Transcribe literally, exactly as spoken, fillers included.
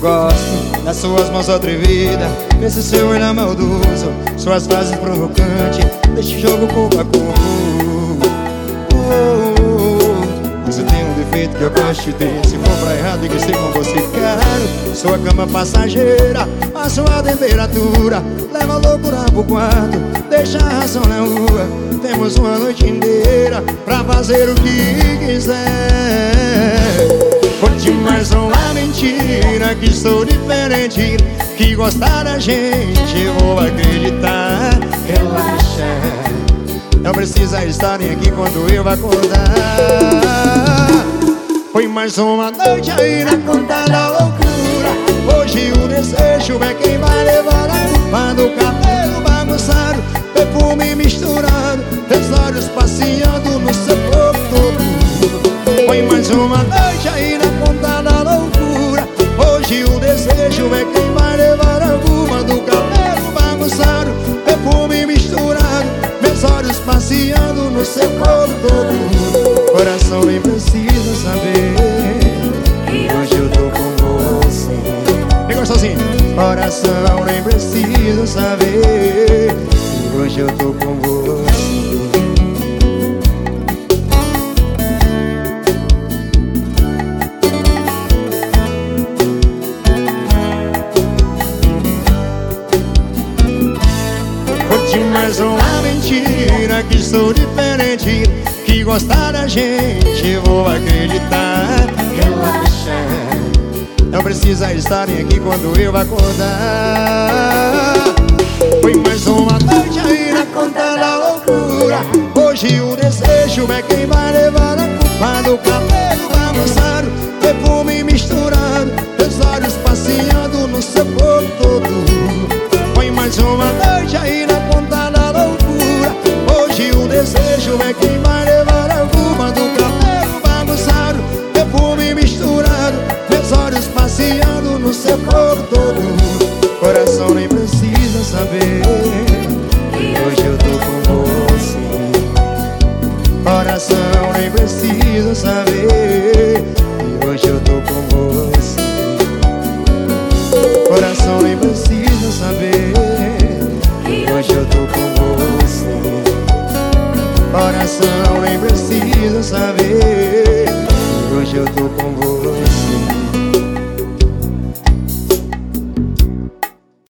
Gosto das suas mãos atrevidas, desse seu olhar maldoso, suas frases provocantes, deste jogo corpo a corpo. Oh, oh, oh. Você tem um defeito que eu gosto de ter. Se for pra errado, diga sei com você, quero sua cama passageira, a sua temperatura leva a loucura pro quarto, deixa a razão na rua. Temos uma noite inteira pra fazer o que quiser. Conte mais uma mentira, que sou diferente, que gostar da gente eu vou acreditar. Relaxa, não precisa estarem aqui quando eu acordar. Foi mais uma noite aí na conta da loucura. Hoje o desejo é quem vai levar a culpa do cabelo bagunçado, perfume misturado, teus olhos passeando no seu corpo todo. Foi mais uma noite aí na conta da loucura. Hoje o desejo é quem vai levar a culpa do cabelo bagunçado, perfume misturado, meus olhos passeando no seu corpo todo. Coração nem precisa saber que hoje eu tô com você. Ficou sozinho. Coração nem precisa saber que hoje eu tô com você. Conte mais uma mentira, que sou diferente, que gostar da gente eu vou acreditar. Relaxa, não precisa estarem aqui quando eu acordar. Foi mais uma noite aí na conta da loucura. Hoje o desejo é quem vai levar a culpa do cabelo bagunçado, perfume misturado, teus olhos passeando no seu corpo todo. Foi mais uma noite aí na conta da loucura. Hoje o desejo é quem vai levar a culpa do cabelo bagunçado, perfume misturado, meus olhos passeando no seu corpo todo. Coração nem precisa saber que hoje eu tô com você. Coração nem precisa saber